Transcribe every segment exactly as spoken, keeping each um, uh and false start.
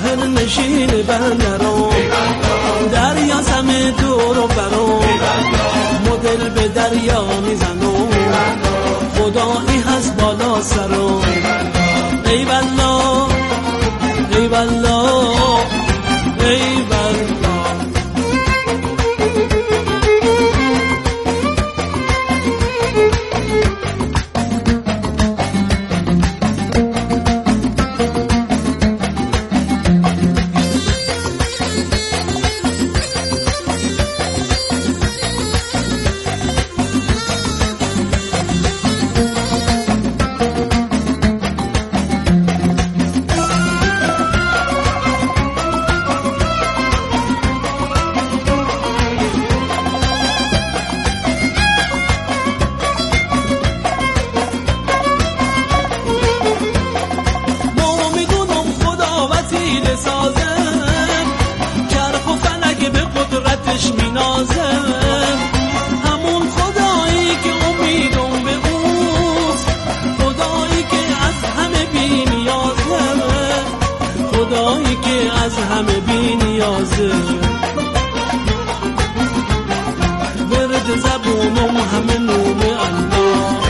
ساحل نشین بندرم دریا سم دور و برام مدل به دریا میزنم خدایی هست بالا سرم ای والله ای والله ای والله همون خدایی که امیدم به اوست خدایی که از همه بی نیازه خدایی که از همه بی نیازه ورد زبونم همه نوم الله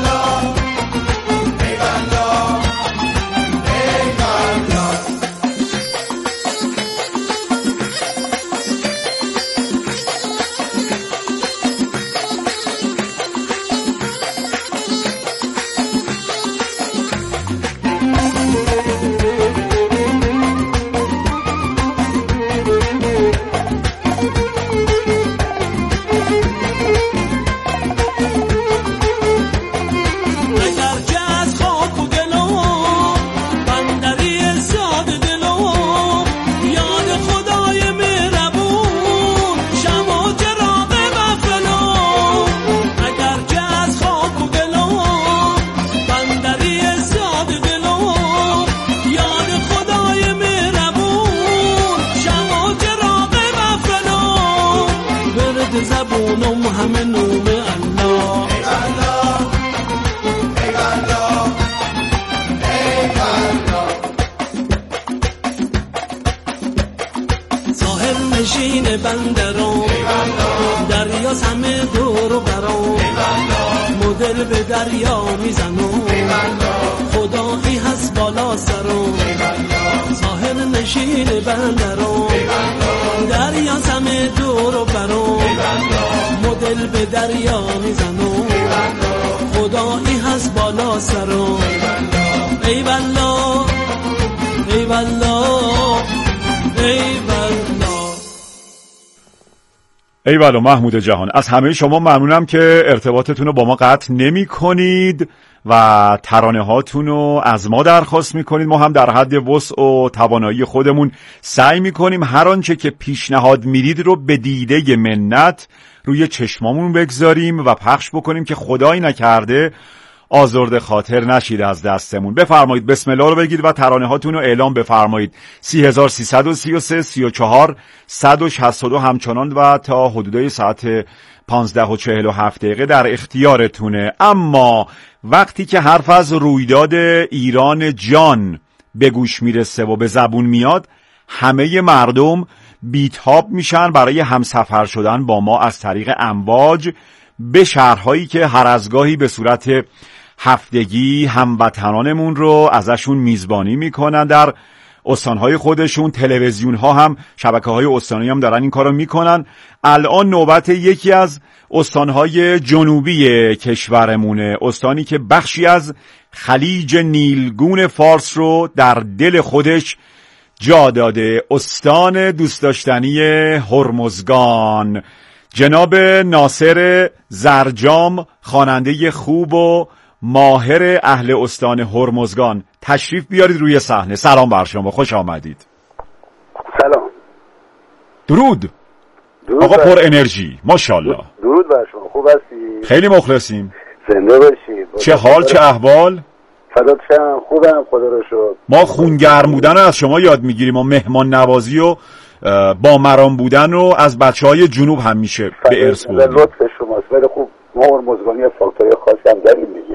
زبونم همه نوم الله ساحل نشین بندرم دریا همه دور و برام مدل به دریا میزنم خدایی هست بالا سرم ساحل نشین بندرم دریا همه دور و برام مدل به دریا میزنم خدایی هست بالا سرم ای والله ای والله ای والله ای والله. محمود جهان، از همه شما ممنونم که ارتباطتون رو با ما قطع نمی کنید و ترانه هاتون رو از ما درخواست میکنید. ما هم در حد وسع و توانایی خودمون سعی میکنیم هر آنچه که پیشنهاد میدید رو به دیده منت روی چشمامون بگذاریم و پخش بکنیم که خدایی نکرده آزرده خاطر نشید از دستمون. بفرمایید بسم الله رو بگید و ترانه هاتون رو اعلام بفرمایید. سی هزار سیصد و سی و سه سی و چهار صد و شصت و دو همچنان و تا حدودای ساعت پانزده و چهل و هفت دقیقه در اختیارتونه. اما وقتی که حرف از رویداد ایران جان به گوش میرسه و به زبون میاد، همه مردم بیتاب میشن برای همسفر شدن با ما از طریق امواج به شهرهایی که هر از گاهی به صورت هفتگی هموطنانمون رو ازشون میزبانی میکنن در استانهای خودشون. تلویزیون ها هم، شبکه های استانی هم دارن این کارو میکنن. الان نوبت یکی از استانهای جنوبی کشورمونه، استانی که بخشی از خلیج نیلگون فارس رو در دل خودش جا داده، استان دوست داشتنی هرمزگان. جناب ناصر زرجام، خواننده خوب و ماهر اهل استان هرمزگان، تشریف بیارید روی صحنه. سلام بر شما، خوش آمدید. سلام. درود, درود آقا پر انرژی، ماشاءالله. درود بر شما، خوب هستی؟ خیلی مخلصیم. زنده باشید. چه حال، چه احوال؟ فدات شم، خوبم خدا رو شکر. ما خونگرم بودن از شما یاد میگیریم و مهمان نوازی و با مرام بودن رو از بچهای جنوب همیشه به ارث بردیم. لطف شماست. ولی خوب ما هرمزگانی فاکتور خاصی هم داریم دیگه.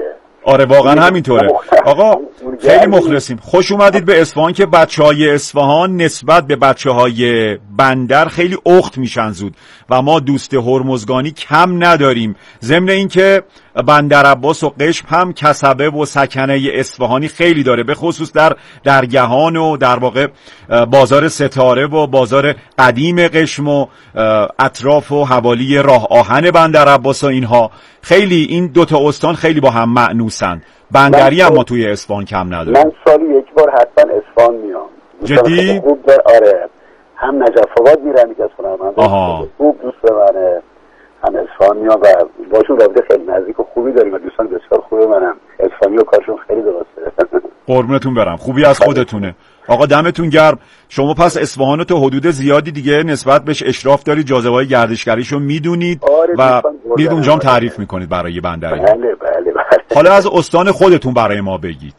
آره واقعا همینطوره. آقا خیلی مخلصیم. خوش اومدید به اصفهان که بچهای اصفهان نسبت به بچهای بندر خیلی اخت میشن زود و ما دوست هرمزگانی کم نداریم. ضمن اینکه بندر عباس و قشم هم کسبه و سکنه اصفهانی خیلی داره، به خصوص در درگهان و در واقع بازار ستاره و بازار قدیم قشم و اطراف و حوالی راه آهن بندر عباس و اینها. خیلی این دوتا استان خیلی با هم معنوسن. بندری هم ما توی اصفهان کم نداریم. من سالی یک بار حتما اصفهان میام. جدی؟ خوب آره، هم نجف آباد میرم یک از هنرمندان خوب دوست منه، هم اصفهان میام و باشون رابطه خیلی نزدیک و خوبی داریم و دوستان بسیار خوبه منم. اصفهانی و کارشون خیلی درسته. قربونتون برم، خوبی از خودتونه. آقا دمتون گرم. شما پس اصفهان تو حدود زیادی دیگه نسبت بهش اشراف دارید، جاذبه‌های گردشگریشو میدونید آره و میرید اونجا هم تعریف میکنید برای بندری. بله بله بله. حالا از استان خودتون برای ما بگید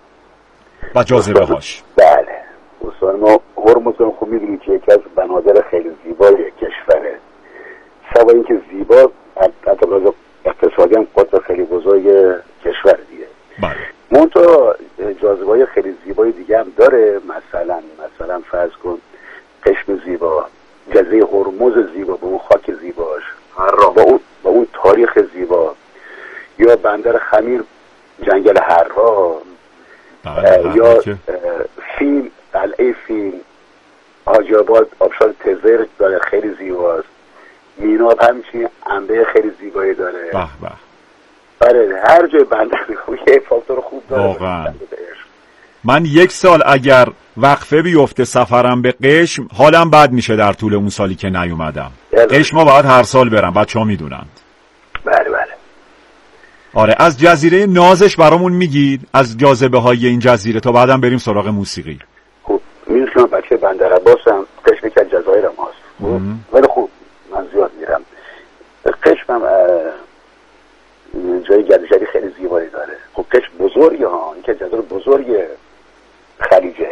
و جاذبه هاش. بله استان ما هرمزگان خوب میدونید که یکی از بنادر خیلی زیبای کشوره. سوا اینکه زیبا حتی برای اقتصادی هم قدر خیلی بزرگ کشور دیگه. بله. منتها جاذبه‌های خیلی زیبای دیگه هم داره. مثلا مثلا فرض کن قشم زیبا، جزیره هرمز زیبا با اون خاک زیباش، با اون با اون تاریخ زیبا، یا بندر خمیر جنگل حرا، یا فیل قلعه فیل، حاجی آباد آبشار تزر داره خیلی زیباست، میناب همچنین انبه خیلی زیبایی داره. به به. آره هر جای بندر یه فاکتور خوب داره. واقعا من یک سال اگر وقفه بیفته سفرم به قشم حالم بد میشه در طول اون سالی که نیومدم. قشم ما باید هر سال برم، بچه ها میدونند. بله بله. آره از جزیره نازش برامون میگید، از جاذبه های این جزیره، تا بعدم بریم سراغ موسیقی. خوب میدونی که من بچه بندر عباسم، قشم که از جزایر ماست ولی خوب من زیاد میرم قشمم. جای گردشگری خیلی زیبایی داره. خب قشم بزرگه ها، این که جزایر بزرگ خلیجه،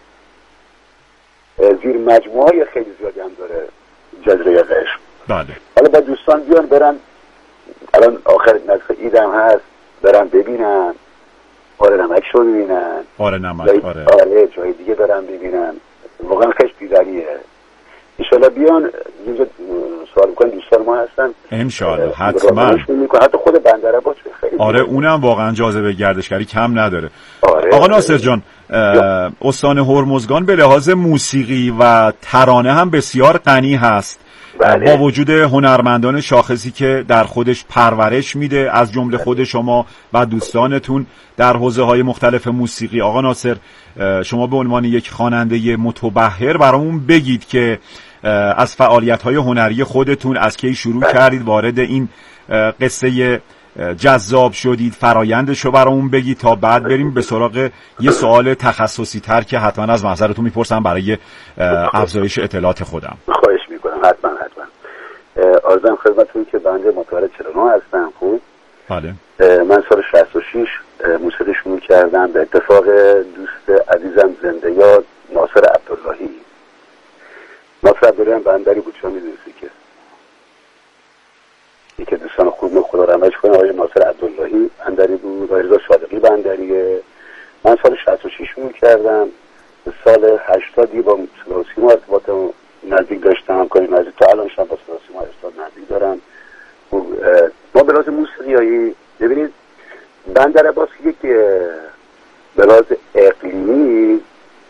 زیر مجموعه های خیلی زیادی هم داره جزیره قشم. بله. حالا با دوستان بیان برن، الان آخر نزدیک عید هم هست، برن ببینن آره نمک شو ببینن. آره نمک جای... آره. آره جای دیگه برن ببینن. واقعا خیلی دیدنیه. انشالله بیان اینجا سوال بکنن، دوستان ما هستن انشالله حتما. حتی خود بندر عباس خیلی آره اونم واقعا جاذبه گردشگری کم نداره. آره. آقا ناصر جان، استان هرمزگان به لحاظ موسیقی و ترانه هم بسیار غنی هست. بله. با وجود هنرمندان شاخصی که در خودش پرورش میده، از جمله خود شما و دوستانتون در حوزه‌های مختلف موسیقی. آقا ناصر شما به عنوان یک خواننده متبحر برامون بگید که از فعالیت‌های هنری خودتون از کی شروع بله. کردید، وارد این قصه جذاب شدید، فرایندش رو برامون بگید تا بعد بریم به سراغ یه سوال تخصصی تر که حتما از محضرتون میپرسم برای افزایش اطلاعات خودم. خواهش میکنم. حتما حتما. عرضم خدمتتون که بنده متولد چهل و نه هستم. خوب بله. من سال شصت و شش موسیقی شروع کردم به اتفاق دوست عزیزم زنده یاد ناصر عبداللهی. ناصر عبداللهی بندری بود، شما میدونید که یکی دوستان خوب خدا رحمتش کنه آقای ناصر عبداللهی بندری بود، آقای رضا صادقی بندریه. من سال شصت و شش شروع کردم. سال هشتاد با صدا و سیما ارتباط نزدیک داشتم، همکاری نزدیک تا الان شب با صدا و سیما ارتباط نزدیک دارم. ما به لحاظ موسیقیایی ببینید بندر عباس یک به لحاظ اقلیمی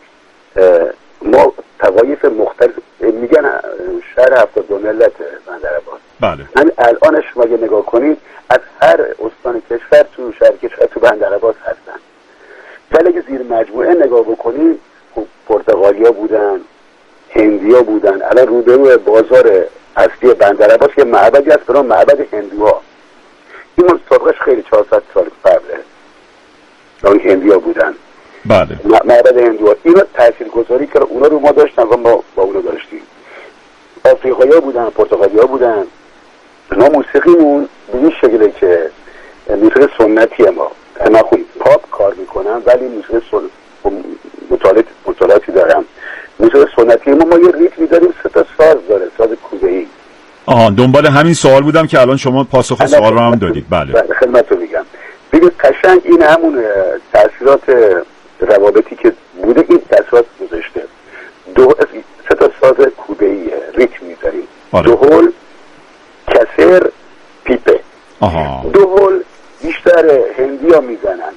ما طوایف مختلف میگن شهر هفتاد دو ملت بندر عباس. بله. من الانش شما اگه نگاه کنید از هر استان کشور تو شهر کشور تو بندر عباس هستن. ولی اگه زیر مجموعه نگاه بکنید خب پرتغالیا بودن، هندیا بودن. الان روبرو بازار اصلی بندر عباس که معبدی هست به نام معبد هندوها. این مستقلش خیلی چهارصد سال قبله. اون هندیا بودن. بله. معبد هندوها اینا تاثیرگذاری که اونا رو ما داشتن و ما با اونا داشتیم. آفریقایی‌ها بودن، پرتغالی‌ها بودن. ما موسیقیمون به این شکله که موسیقی سنتی ما من خود پاپ کار میکنم ولی موسیقی سن... مطالعات مطالعاتی دارم. موسیقی سنتی ما ما یه ریتمی داریم، سه تا ساز داره، ساز کوزه‌ای. آها دنبال همین سوال بودم که الان شما پاسخ سوال رو هم دادید. بله. بله خدمتتون میگم. ببین قشنگ قشنگ این همون تاثیرات روابطی که بوده این تاثیرات گذاشته. دو سه تا ساز کوده‌ای ریتم می‌ذاریم. آره. دهل، کسر، پیپه. آها. دهل بیشتر هندی‌ها میزنن.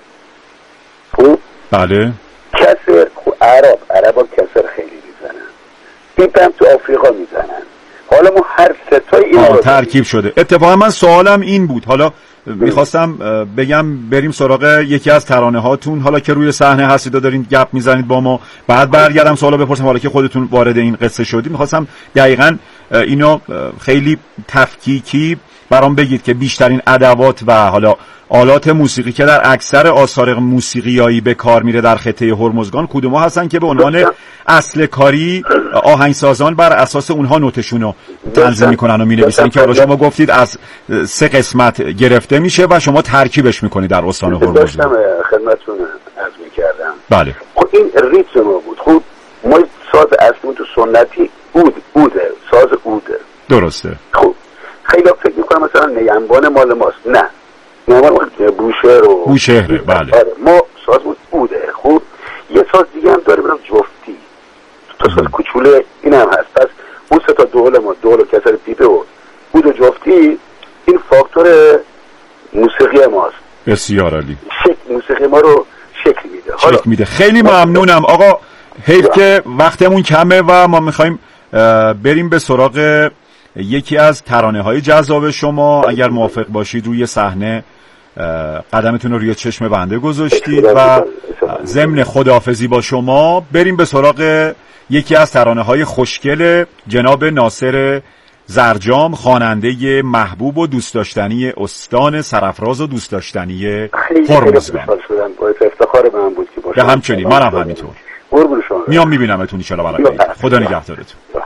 خوب؟ بله. کسر خب عرب عربا کسر خیلی میزنن. پیپه هم تو آفریقا میزنن. حالا ما هر سه تای اینا رو ترکیب شده. اتفاقا من سوالم این بود. حالا میخواستم بگم بریم سراغ یکی از ترانه هاتون حالا که روی صحنه هستید و دارین گپ میزنید با ما، بعد برگردم سوالا بپرسم. حالا که خودتون وارد این قصه شدید میخواستم دقیقاً اینو خیلی تفکیکی برام بگید که بیشترین ادوات و حالا آلات موسیقی که در اکثر آثار موسیقیایی به کار میره در خطه هرمزگان کدوم هستن که به عنوان اصل کاری آهنگسازان بر اساس اونها نوتشونو تنظیم میکنن و مینویسن که حالا شما گفتید از سه قسمت گرفته میشه و شما ترکیبش میکنید در استان هرمزگان. داشتم خدمتتون عرض میکردم. بله. خب این ریتم ما بود. خب ما ساز اصلی تو سنتی اود اوده ساز اوده. درسته. خب خیلی فکر میکنم مثلا نیمبان مال ماست. نه نیمبان بوشهر و بوشهر. بله. آره ما ساز بود اوده. خب یه ساز دیگه هم داره برام جفتی تو ساز کوچوله این هم هست. پس اون سه تا دهل ما دهل و کسر پیپه و بود و جفتی این فاکتور موسیقی ماست. بسیار عالی. شکل موسیقی ما رو شکل میده. شکل میده. خیلی ممنونم آقا. حیف که وقتمون کمه و ما میخوایم بریم به سراغ یکی از ترانه های جذاب شما. اگر موافق باشید روی صحنه قدمتون رو روی چشم بنده گذاشتید و ضمن خداحافظی با شما بریم به سراغ یکی از ترانه های خوشگل جناب ناصر زرجام، خواننده محبوب و دوست داشتنی استان سرافراز و دوست داشتنی هرمزگان. افتخار من بود که باشم. به همچنین منم همینطور. قربون شما. میام میبینمتون ان شاء الله. خدا نگهدارتون.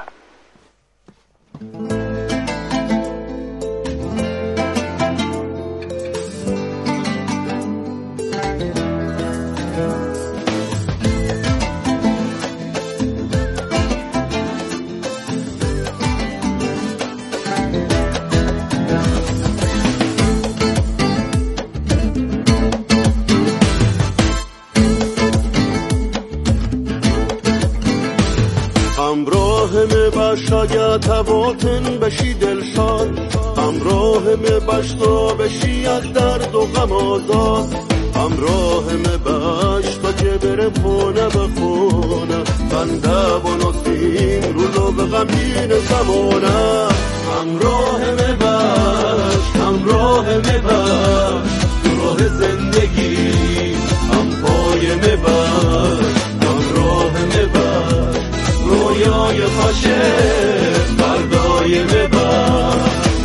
شاید هواتن بشی دلشاد، همراه می بشتا بشی از درد و غم آزاد، همراه می بشتا که برم خونه به خونه بنده و نسیم روزو به غمین زمانه. همراه می بش همراه می بش تو راه زندگی، هم پای می بش همراه می بش رویای خوشه بردای ببر.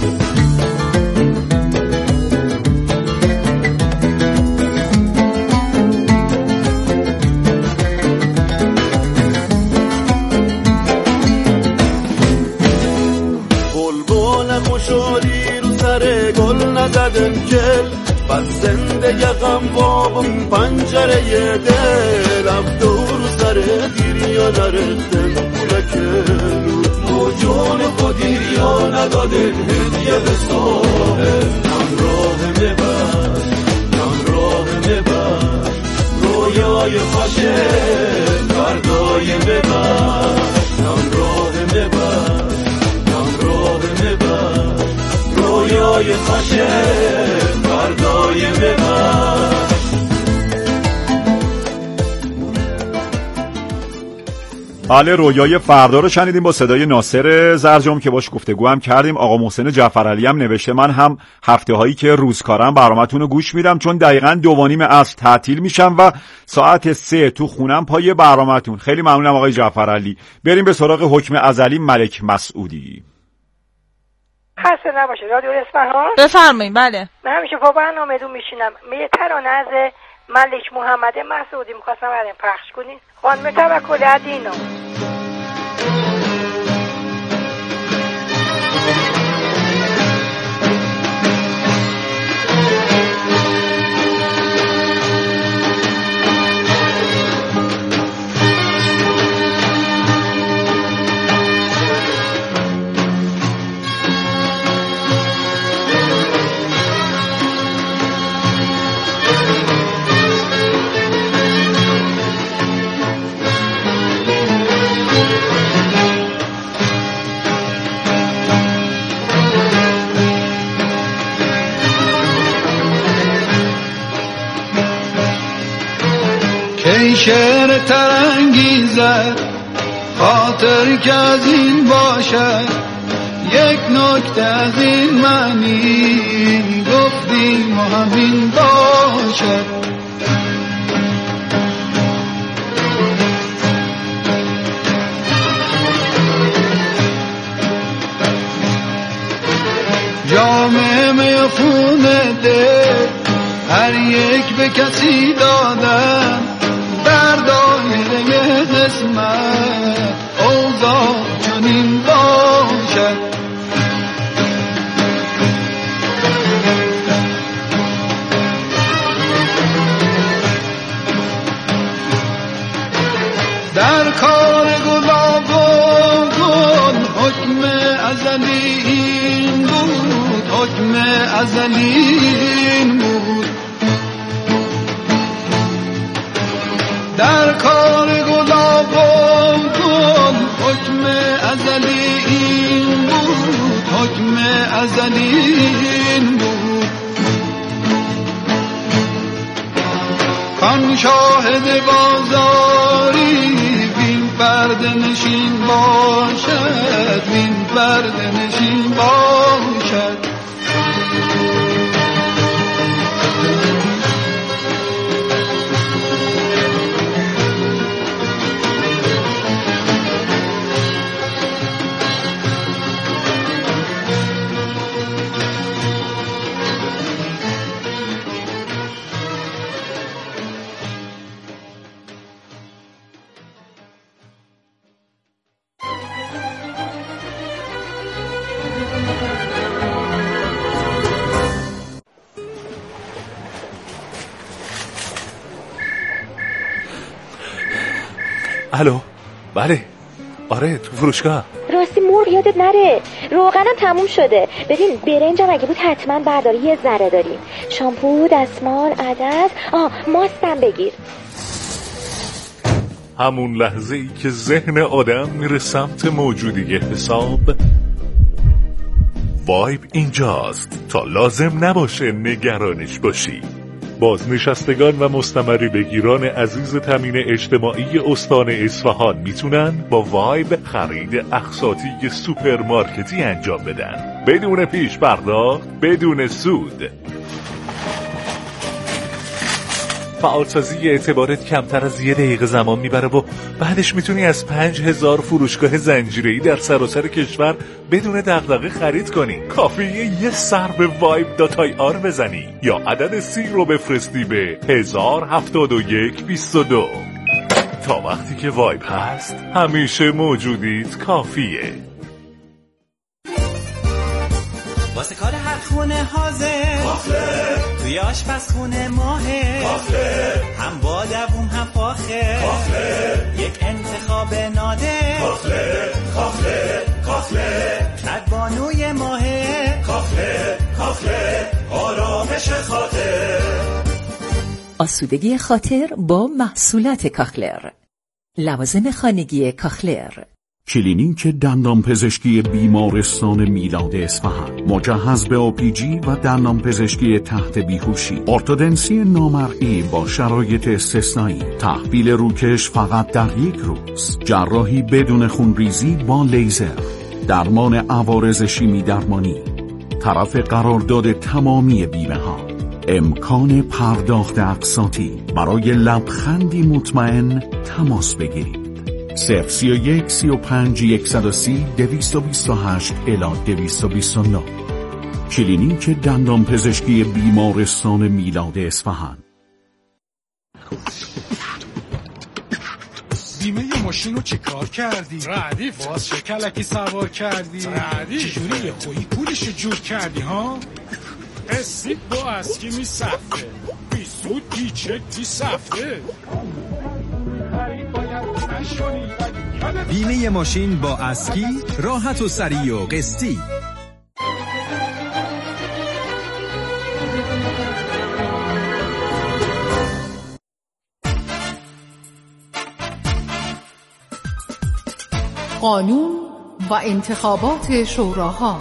بلبل خوشحالی رو سر گل ندادن گل، بس زندگی غم بابم پنجره دل، افدور رو سر دیریا نرفتن موجون خودی یا ندادن هدیه به ساحل. همراه میبر همراه میبر رویای خوشه بردای میبر. همراه میبر همراه میبر رویای خوشه بردای میبر. بله، رویای فردا رو شنیدیم با صدای ناصر زرجام که باش گفتگو هم کردیم. آقا محسن جعفرعلی هم نوشته من هم هفته هایی که روزکارم برنامه‌تون رو گوش میدم چون دقیقاً دو و نیم عصر تعطیل میشم و ساعت سه تو خونم پای برنامه‌تون. خیلی ممنونم آقای جعفرعلی. بریم به سراغ حکم ازلی ملک مسعودی. خسته نباشه. رادیو اصفهان بفرمایید. بله من همیشه با برنامه‌تون میشینم. یه ترانه از ملک محمد مسعودی می‌خواستم برام پخش کنید. خانم توکل عدینا. شعر ترانگیزه خاطر که از این باشد یک نکته از این معنی گفتیم و همین باشد. جامعه میفونه ده هر یک به کسی دادن در دایره قسمت اوضاع چنین باشد. در کار گلاب و گل حکم ازلی این بود، حکم ازلی این بود. در کار گلاب و گل حکم ازلی این بود، حکم ازلی این بود. کان شاهد بازاری بین پرده نشین باشد، بین پرده نشین باشد. الو، بله، آره تو فروشگاه. راستی مرغ یادت نره، روغنم تموم شده. ببین برنجم اگه بود حتما برداری، یه ذره داریم. شامپو، دستمال، عدس، آه ماستم بگیر. همون لحظه ای که ذهن آدم میره سمت موجودی حساب، وایب اینجاست تا لازم نباشه نگرانش باشی. بازنشستگان و مستمری بگیران عزیز تامین اجتماعی استان اصفهان میتونن با وایب خرید اقساطی سوپرمارکتی انجام بدن بدون پیش پرداخت، بدون سود. فعالسازی اعتبارت کمتر از یه دقیقه زمان میبره و بعدش میتونی از پنج هزار فروشگاه زنجیره‌ای در سراسر کشور بدون دغدغه خرید کنی. کافیه یه سر به وایب دات آی آر بزنی یا عدد سی رو بفرستی به هزار هفتاد و یک بیست و دو. تا وقتی که وایب هست همیشه موجودیت کافیه. واسه کار هر خونه حاضر کافه، توی آشپزخونه ماهر کافه، هم با دووم هم فاخر کافه، یک انتخاب نادر کافه کافه کافه، کدبانوی ماهر کافه کافه، آرامش خاطر. آسودگی خاطر با محصولات کاخلر. لوازم خانگی کاخلر. کلینیک دندان پزشکی بیمارستان میلاد اصفهان مجهز به او پی جی و دندان پزشکی تحت بیهوشی، ارتودنسی نامرئی با شرایط استثنایی، تحویل روکش فقط در یک روز، جراحی بدون خونریزی با لیزر، درمان عوارض شیمی درمانی، طرف قرارداد تمامی بیمه ها، امکان پرداخت اقساطی. برای لبخندی مطمئن تماس بگیرید. صفر سی و یک سی و پنج یکصد و سی دویست و بیست و هشت الی دویست و بیست و نه. کلینیک دندان پزشکی بیمارستان میلاد اصفهان. بیمه یه ماشین رو چه کار کردی؟ ردیف باز چه کلکی سوار کردی؟ ردیف چجوری یه خویی پولش جور کردی ها؟ اسید با اسکی می سفته بی سود بی چک بی سفته. بیمه ماشین با اسکی راحت و سریع و قسطی. قانون و انتخابات شوراها.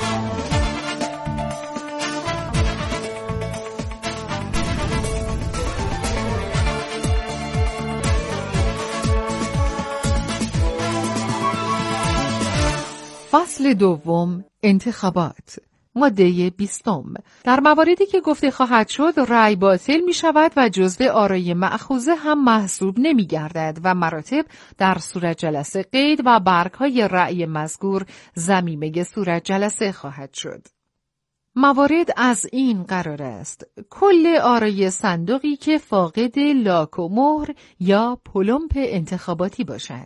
فصل دوم، انتخابات. ماده بیستم. در مواردی که گفته خواهد شد رأی باطل می شود و جزو آرای مأخوذه هم محسوب نمی گردد و مراتب در صورت جلسه قید و برگهای رأی مذکور ضمیمه صورت جلسه خواهد شد. موارد از این قرار است: کل آرای صندوقی که فاقد لاک و مهر یا پلمپ انتخاباتی باشد.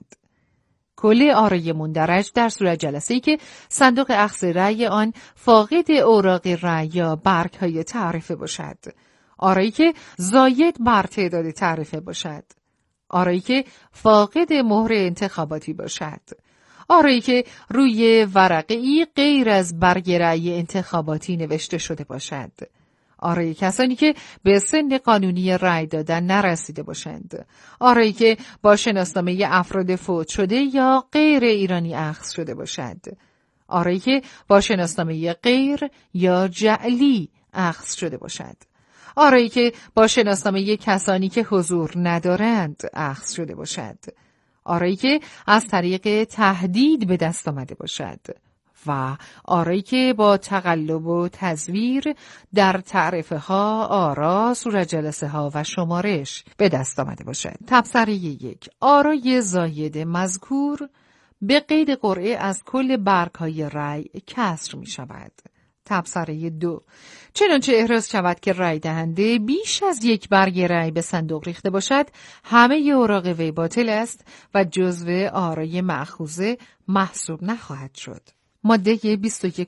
کل آرای مندرج در صورت جلسه‌ای که صندوق اخذ رأی آن فاقد اوراق رأی یا برگ‌های تعرفه باشد. آرایی که زاید بر تعداد تعرفه باشد. آرایی که فاقد مهر انتخاباتی باشد. آرایی که روی ورقه‌ای غیر از برگ رأی انتخاباتی نوشته شده باشد. آرای کسانی که به سن قانونی رأی دادن نرسیده باشند. آرایی که با شناسنامه افراد فوت شده یا غیر ایرانی اخذ شده باشد. آرایی که با شناسنامه غیر یا جعلی اخذ شده باشد. آرایی که با شناسنامه کسانی که حضور ندارند اخذ شده باشد. آرایی که از طریق تهدید به دست آمده باشد. و آرایی که با تقلب و تزویر در تعرفه ها، آرا، صورت جلسه ها و شمارش به دست آمده باشد. تبصره یک. آرای زاید مذکور به قید قرعه از کل برگ‌های رأی کسر می شود. تبصره دو. چنانچه احراز شود که رأی دهنده بیش از یک برگ رأی به صندوق ریخته باشد، همه اوراق وی باطل است و جزو آرای مأخوذه محسوب نخواهد شد. ماده بیست و یک.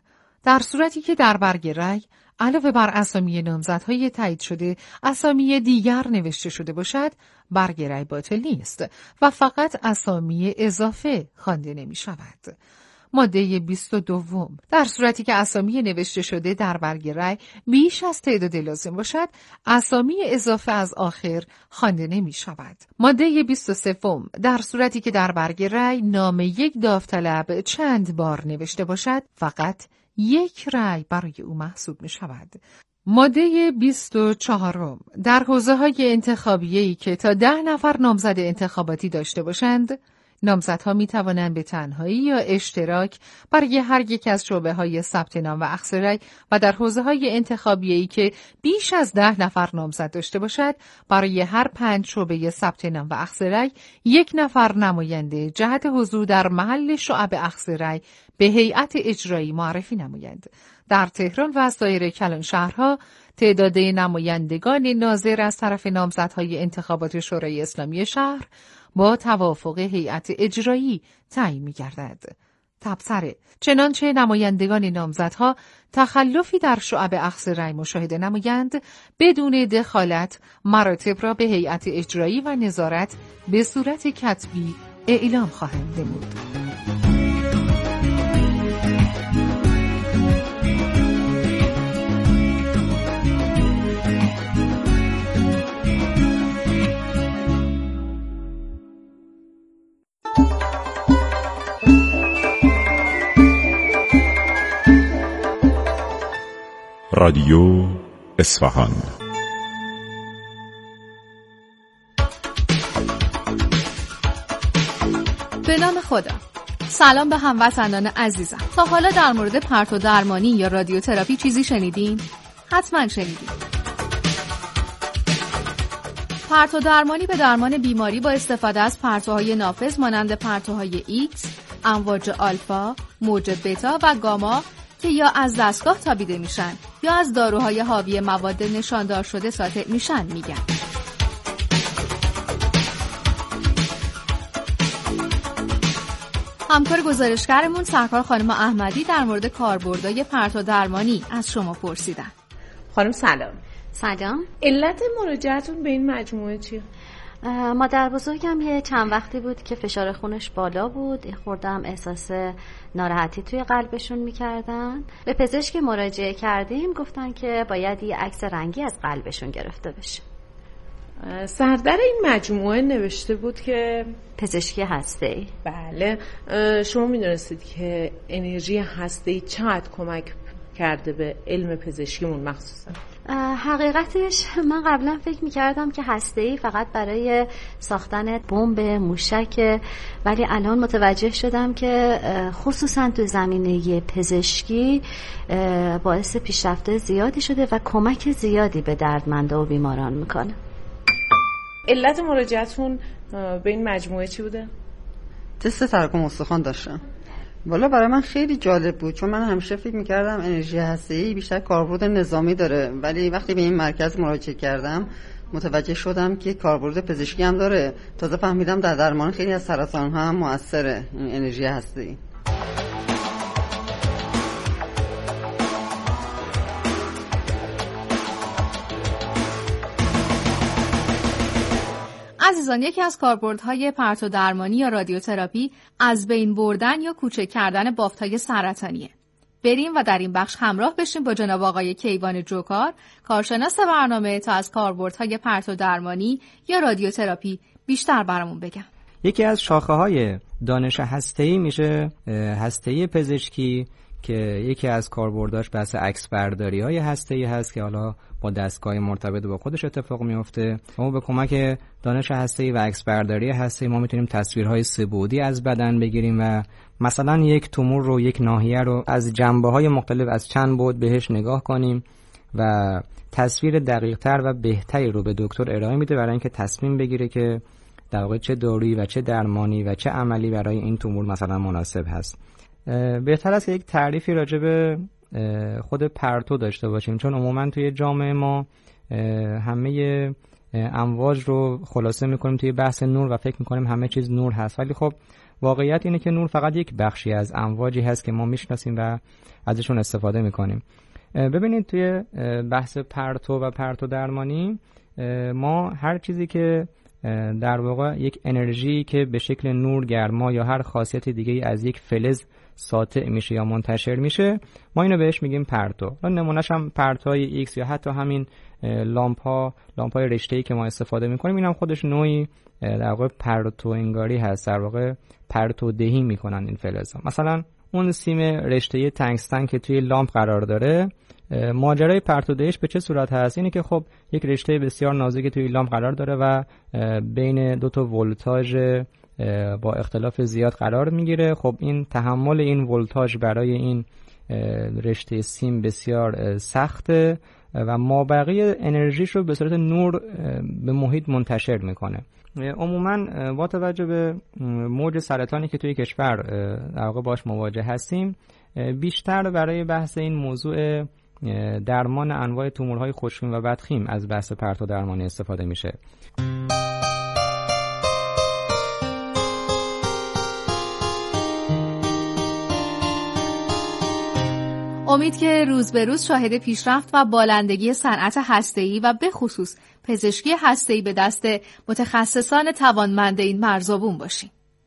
در صورتی که در برگ رأی علاوه بر اسامی نامزدهای تایید شده اسامی دیگر نوشته شده باشد، برگ رأی باطل نیست و فقط اسامی اضافه خوانده نمی شود. ماده بیست و دو. در صورتی که اسامی نوشته شده در برگ رأی بیش از تعداد لازم باشد، اسامی اضافه از آخر خوانده نمی شود. ماده بیست و سه. در صورتی که در برگ رأی نام یک داوطلب چند بار نوشته باشد، فقط یک رأی برای او محسوب می شود. ماده بیست و چهار. در حوزه‌های انتخابیه‌ای که تا ده نفر نامزد انتخاباتی داشته باشند، نامزدها می توانند به تنهایی یا اشتراک برای هر یک از شعبه‌های ثبت نام و اخذ رأی و در حوزه‌های انتخابیه‌ای که بیش از ده نفر نامزد داشته باشد، برای هر پنج شعبه ثبت نام و اخذ رأی یک نفر نماینده جهت حضور در محل شعب اخذ رأی به هیئت اجرایی معرفی نمایند. در تهران و سایر کلان شهرها تعداد نمایندگان ناظر از طرف نامزدهای انتخابات شورای اسلامی شهر با توافق هیئت اجرایی تعیین می‌گردد. تبصره: چنانچه نمایندگان نامزدها تخلفی در شعب اخذ رأی مشاهده نمایند، بدون دخالت مراتب را به هیئت اجرایی و نظارت به صورت کتبی اعلام خواهند نمود. رادیو اصفهان. به نام خدا. سلام به هموطنان عزیزم. تا حالا در مورد پرتو درمانی یا رادیوتراپی چیزی شنیدین؟ حتما شنیدین. پرتو درمانی به درمان بیماری با استفاده از پرتوهای نافذ مانند پرتوهای ایکس، امواج آلفا، موج بتا و گاما که یا از دستگاه تابیده میشن یا از داروهای حاوی مواد نشاندار شده ساطع میشن میگن. همکار گزارشگرمون سرکار خانم احمدی در مورد کاربردهای پرتو درمانی از شما پرسیدن. خانم سلام. سلام. علت مراجعتون به این مجموعه چیه؟ مادر بزرگم یه چند وقتی بود که فشار خونش بالا بود، خوردم احساس ناراحتی توی قلبشون میکردن. به پزشک مراجعه کردیم، گفتن که باید یه عکس رنگی از قلبشون گرفته بشه. سردر این مجموعه نوشته بود که پزشکی هسته‌ای. بله. شما میدونستید که انرژی هسته‌ای چقدر کمک کرده به علم پزشکیمون مخصوصا؟ حقیقتش من قبلا فکر میکردم که هسته‌ای فقط برای ساختن بمب موشک، ولی الان متوجه شدم که خصوصا تو زمینه پزشکی باعث پیشرفت زیادی شده و کمک زیادی به دردمندا و بیماران میکنه. علت مراجعتون به این مجموعه چی بوده؟ تست تراکم استخوان داشتم. والا برای من خیلی جالب بود، چون من همیشه فکر می‌کردم انرژی هسته‌ای بیشتر کاربرد نظامی داره، ولی وقتی به این مرکز مراجعه کردم متوجه شدم که کاربرد پزشکی هم داره. تازه فهمیدم در درمان خیلی از سرطان‌ها هم مؤثره این انرژی هسته‌ای. عزیزان، یکی از کاربردهای پرتو درمانی یا رادیوتراپی از بین بردن یا کوچک کردن بافت‌های سرطانیه. بریم و در این بخش همراه بشیم با جناب آقای کیوان جوکار، کارشناس برنامه، تا از کاربردهای پرتو درمانی یا رادیوتراپی بیشتر برامون بگن. یکی از شاخه‌های دانش هسته‌ای میشه هسته‌ای پزشکی که یکی از کاربرداش بحث عکس برداری‌های هسته‌ای هست که حالا با دستگاه مرتبط با خودش اتفاق میفته. ما به کمک دانش هسته‌ای و عکس برداری هسته‌ای ما میتونیم تصویرهای سه‌بعدی از بدن بگیریم و مثلا یک تومور رو، یک ناحیه رو از جنبه‌های مختلف از چند بعد بهش نگاه کنیم و تصویر دقیق‌تر و بهتری رو به دکتر ارائه میده برای اینکه تصمیم بگیره که در واقع چه دارویی و چه درمانی و چه عملی برای این تومور مثلا مناسب هست. بهتر است که یک تعریفی راجع به خود پرتو داشته باشیم، چون عموما توی جامعه ما همه امواج رو خلاصه میکنیم توی بحث نور و فکر میکنیم همه چیز نور هست، ولی خب واقعیت اینه که نور فقط یک بخشی از امواجی هست که ما میشناسیم و ازشون استفاده میکنیم. ببینید توی بحث پرتو و پرتو درمانی ما هر چیزی که در واقع یک انرژی که به شکل نور، گرما یا هر خاصیت دیگه از یک فلز ساطع میشه یا منتشر میشه، ما اینو بهش میگیم پرتو. نمونهش هم پرتوهای ایکس یا حتی همین لامپ ها، لامپ های رشته‌ای که ما استفاده میکنیم، اینم خودش نوعی در واقع پرتو انگاری هست، در واقع پرتو دهی میکنن این فلزها. مثلا اون سیم رشته‌ای تنگستن که توی لامپ قرار داره، ماجرای پرتو دهیش به چه صورت هست؟ اینه که خب یک رشته بسیار نازکی توی لامپ قرار داره و بین دو تا ولتاژ با اختلاف زیاد قرار میگیره. خب این تحمل این ولتاژ برای این رشته سیم بسیار سخته و مابقی انرژیش رو به صورت نور به محیط منتشر میکنه. عموما با توجه به موج سرطانی که توی کشور در واقع باش مواجه هستیم، بیشتر برای بحث این موضوع درمان انواع تومورهای خوشخیم و بدخیم از بحث پرتو درمانی استفاده میشه. امید که روز به روز شاهد پیشرفت و بالندگی صنعت هسته‌ای و به خصوص پزشکی هسته‌ای به دست متخصصان توانمند این مرزبون باشیم.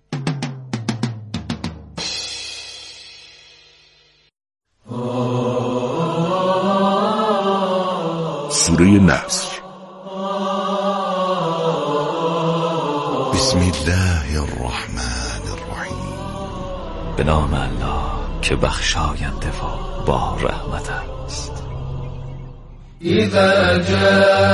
سوره نصر. بسم الله الرحمن الرحیم. به نام الله که بخشاینده و با رحمت است. اذا جاء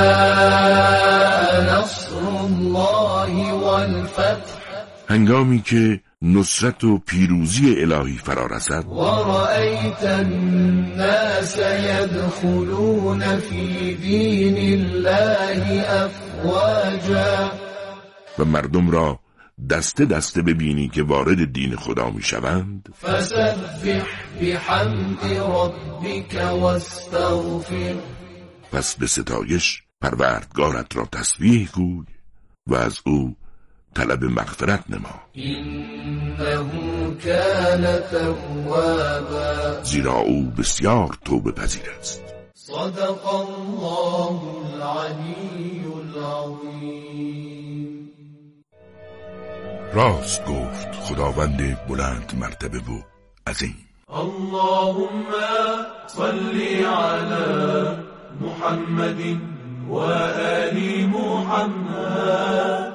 نصر الله والفتح، هنگامی که نصرت و پیروزی الهی فرا رسد، و رأیت الناس يدخلون فی دین الله افواجا، و مردم را دسته دسته ببینی که وارد دین خدا می شوند، فسبح بحمد ربک واستغفر، پس به ستایش پروردگارت را تسبیح گوی و از او طلب مغفرت نما، انه کان توابا، زیرا او بسیار توبه پذیر است. صدق الله العلی العظیم. راست گفت خداوند بلند مرتبه و عظیم. اللهم صل علی محمد و آل محمد.